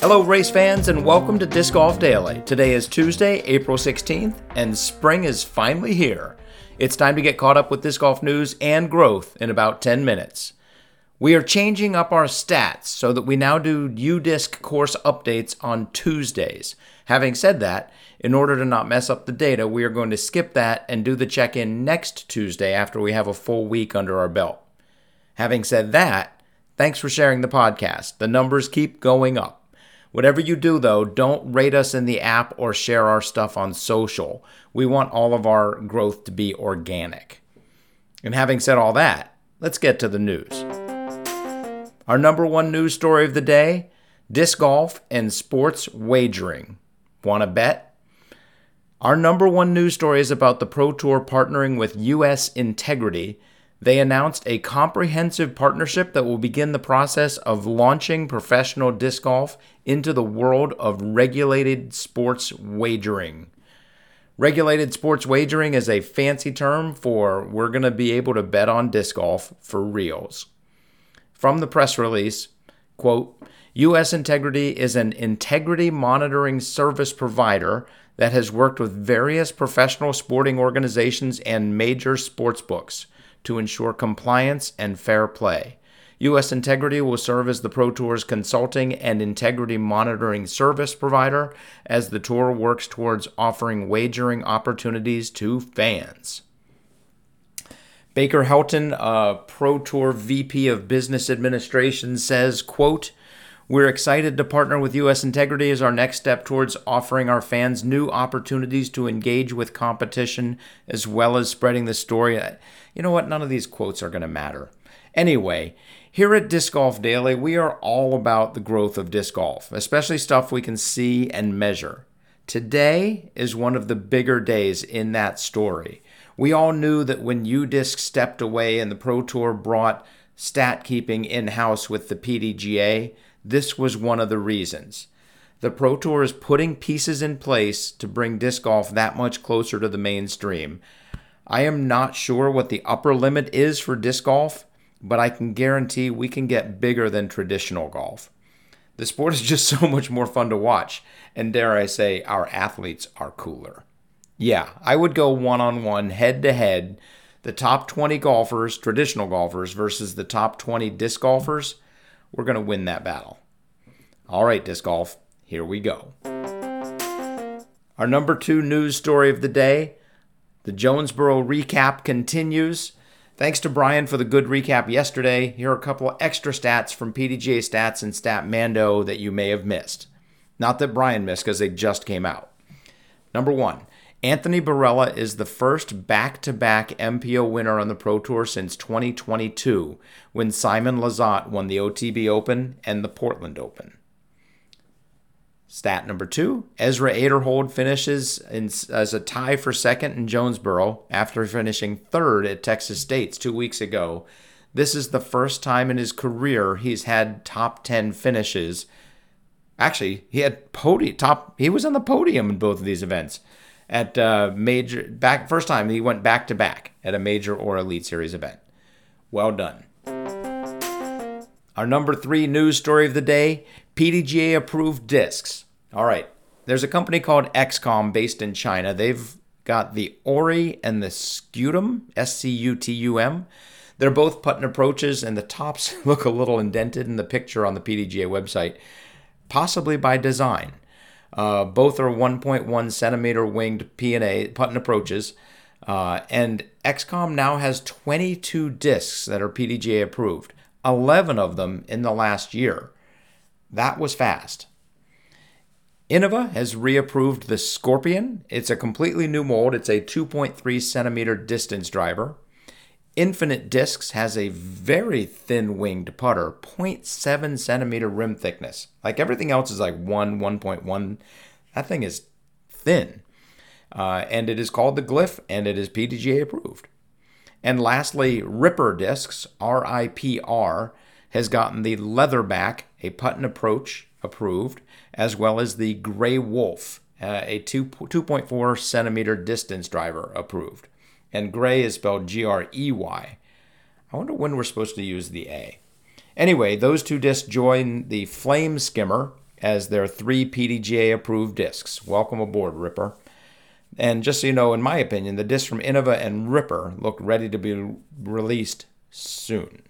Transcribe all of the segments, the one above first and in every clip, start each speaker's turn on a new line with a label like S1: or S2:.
S1: Hello, race fans, and welcome to Disc Golf Daily. Today is Tuesday, April 16th, and spring is finally here. It's time to get caught up with disc golf news and growth in about 10 minutes. We are changing up our stats so that we now do UDisc course updates on Tuesdays. Having said that, in order to not mess up the data, we are going to skip that and do the check-in next Tuesday after we have a full week under our belt. Having said that, thanks for sharing the podcast. The numbers keep going up. Whatever you do, though, don't rate us in the app or share our stuff on social. We want all of our growth to be organic. And having said all that, let's get to the news. Our number one news story of the day, disc golf and sports wagering. Want to bet? Our number one news story is about the Pro Tour partnering with US Integrity. They announced a comprehensive partnership that will begin the process of launching professional disc golf into the world of regulated sports wagering. Regulated sports wagering is a fancy term for we're going to be able to bet on disc golf for reals. From the press release, quote, US Integrity is an integrity monitoring service provider that has worked with various professional sporting organizations and major sports books to ensure compliance and fair play. US Integrity will serve as the Pro Tour's consulting and integrity monitoring service provider as the Tour works towards offering wagering opportunities to fans. Baker Helton, Pro Tour VP of Business Administration, says, quote, "We're excited to partner with US Integrity as our next step towards offering our fans new opportunities to engage with competition as well as spreading the story." You know what? None of these quotes are going to matter. Anyway, here at Disc Golf Daily, we are all about the growth of disc golf, especially stuff we can see and measure. Today is one of the bigger days in that story. We all knew that when UDisc stepped away and the Pro Tour brought stat keeping in-house with the PDGA, this was one of the reasons. The Pro Tour is putting pieces in place to bring disc golf that much closer to the mainstream. I am not sure what the upper limit is for disc golf, but I can guarantee we can get bigger than traditional golf. The sport is just so much more fun to watch, and dare I say, our athletes are cooler. Yeah, I would go one-on-one, head-to-head, the top 20 golfers, traditional golfers, versus the top 20 disc golfers. We're going to win that battle. All right, disc golf, here we go. Our number two news story of the day, the Jonesboro recap continues. Thanks to Brian for the good recap yesterday. Here are a couple of extra stats from PDGA Stats and Statmando that you may have missed. Not that Brian missed because they just came out. Number one, Anthony Barela is the first back-to-back MPO winner on the Pro Tour since 2022 when Simon Lizotte won the OTB Open and the Portland Open. Stat number two, Ezra Aderhold finishes as a tie for second in Jonesboro after finishing third at Texas State 2 weeks ago. This is the first time in his career he's had top 10 finishes. Actually, he was on the podium in both of these events. At first time he went back to back at a major or Elite Series event. Well done. Our number three news story of the day, PDGA approved discs. All right, there's a company called XCOM based in China. They've got the Ori and the Scutum, Scutum. They're both putt approaches, and the tops look a little indented in the picture on the PDGA website, possibly by design. Both are 1.1 centimeter winged P&A putt approaches, and XCOM now has 22 discs that are PDGA approved, 11 of them in the last year. That was fast. Innova has reapproved the Scorpion. It's a completely new mold. It's a 2.3 centimeter distance driver. Infinite Discs has a very thin winged putter, 0.7 centimeter rim thickness. Like everything else is like 1.1. That thing is thin. And it is called the Glyph, and it is PDGA approved. And lastly, Ripper Discs, RIPR, has gotten the Leatherback, a putt and approach, approved, as well as the Gray Wolf, a 2.4 centimeter distance driver, approved. And Gray is spelled Grey. I wonder when we're supposed to use the A. Anyway, those two discs join the Flame Skimmer as their 3 PDGA-approved discs. Welcome aboard, Ripper. And just so you know, in my opinion, the discs from Innova and Ripper look ready to be released soon.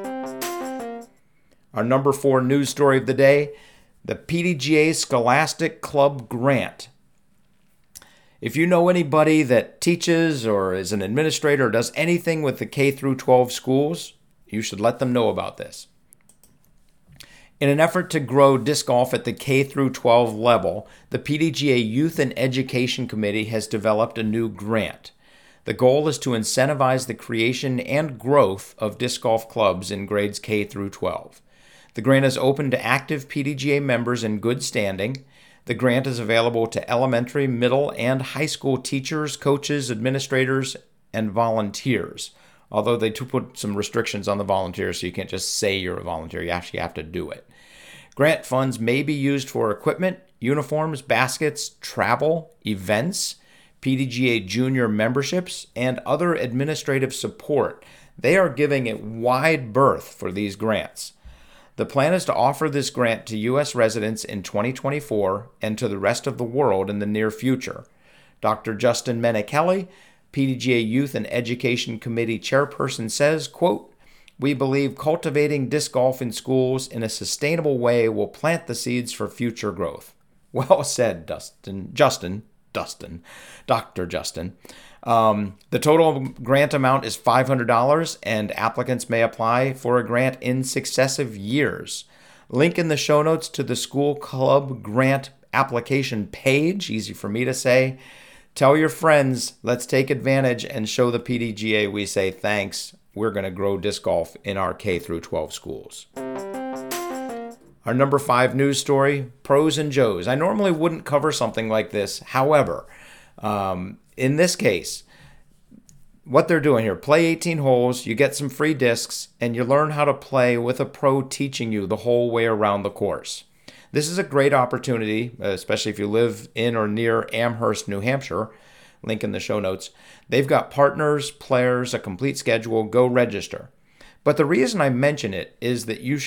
S1: Our number 4 news story of the day, the PDGA Scholastic Club Grant. If you know anybody that teaches or is an administrator or does anything with the K through 12 schools, you should let them know about this. In an effort to grow disc golf at the K through 12 level, the PDGA Youth and Education Committee has developed a new grant. The goal is to incentivize the creation and growth of disc golf clubs in grades K through 12. The grant is open to active PDGA members in good standing. The grant is available to elementary, middle, and high school teachers, coaches, administrators, and volunteers. Although they do put some restrictions on the volunteers, so you can't just say you're a volunteer. You actually have to do it. Grant funds may be used for equipment, uniforms, baskets, travel, events, PDGA junior memberships, and other administrative support. They are giving it wide berth for these grants. The plan is to offer this grant to U.S. residents in 2024 and to the rest of the world in the near future. Dr. Justin Menecheli, PDGA Youth and Education Committee chairperson, says, quote, "We believe cultivating disc golf in schools in a sustainable way will plant the seeds for future growth." Well said, Dr. Justin. The total grant amount is $500, and applicants may apply for a grant in successive years. Link in the show notes to the school club grant application page. Easy for me to say. Tell your friends, let's take advantage and show the PDGA we say thanks. We're going to grow disc golf in our K through 12 schools. Our number 5 news story, Pros and Joes. I normally wouldn't cover something like this. However, in this case, what they're doing here, play 18 holes, you get some free discs, and you learn how to play with a pro teaching you the whole way around the course. This is a great opportunity, especially if you live in or near Amherst, New Hampshire. Link in the show notes. They've got partners, players, a complete schedule. Go register. But the reason I mention it is that you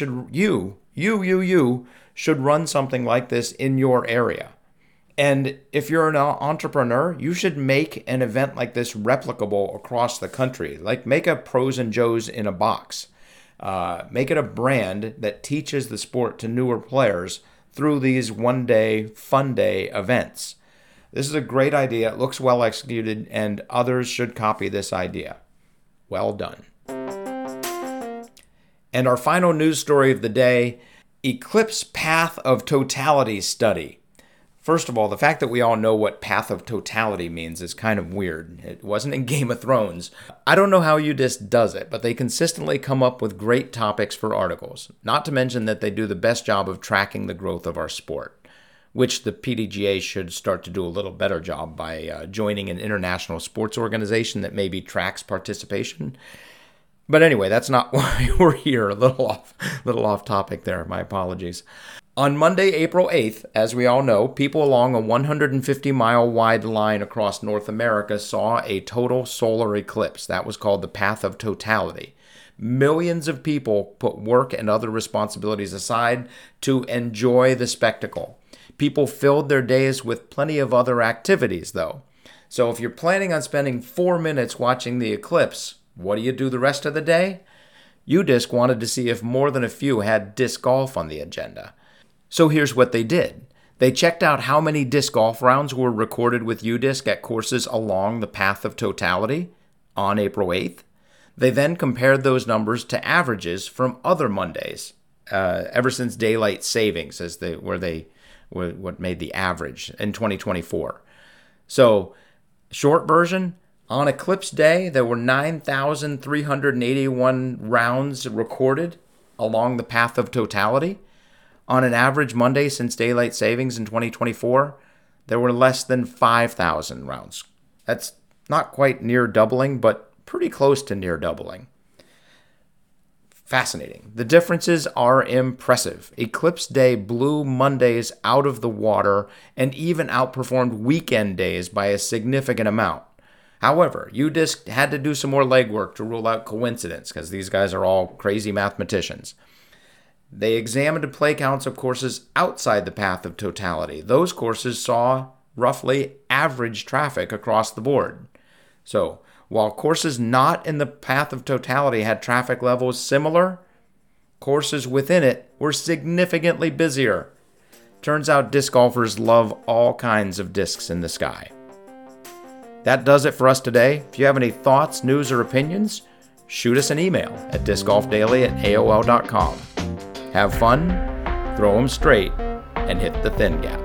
S1: should run something like this in your area. And if you're an entrepreneur, you should make an event like this replicable across the country. Like make a Pros and Joes in a box. Make it a brand that teaches the sport to newer players through these one-day, fun-day events. This is a great idea. It looks well executed, and others should copy this idea. Well done. And our final news story of the day, Eclipse Path of Totality Study. First of all, the fact that we all know what Path of Totality means is kind of weird. It wasn't in Game of Thrones. I don't know how UDisc does it, but they consistently come up with great topics for articles. Not to mention that they do the best job of tracking the growth of our sport, which the PDGA should start to do a little better job by joining an international sports organization that maybe tracks participation. But anyway, that's not why we're here. A little off topic there. My apologies. On Monday, April 8th, as we all know, people along a 150-mile wide line across North America saw a total solar eclipse. That was called the Path of Totality. Millions of people put work and other responsibilities aside to enjoy the spectacle. People filled their days with plenty of other activities, though. So if you're planning on spending 4 minutes watching the eclipse, what do you do the rest of the day? UDisc wanted to see if more than a few had disc golf on the agenda. So here's what they did. They checked out how many disc golf rounds were recorded with UDisc at courses along the Path of Totality on April 8th. They then compared those numbers to averages from other Mondays, ever since daylight savings, what made the average in 2024. So, short version, on Eclipse Day, there were 9,381 rounds recorded along the Path of Totality. On an average Monday since daylight savings in 2024, there were less than 5,000 rounds. That's not quite near doubling, but pretty close to near doubling. Fascinating. The differences are impressive. Eclipse Day blew Mondays out of the water and even outperformed weekend days by a significant amount. However, UDisc had to do some more legwork to rule out coincidence because these guys are all crazy mathematicians. They examined play counts of courses outside the path of totality. Those courses saw roughly average traffic across the board. So, while courses not in the path of totality had traffic levels similar, courses within it were significantly busier. Turns out disc golfers love all kinds of discs in the sky. That does it for us today. If you have any thoughts, news, or opinions, shoot us an email at discgolfdaily@aol.com. Have fun, throw 'em straight, and hit the thin gap.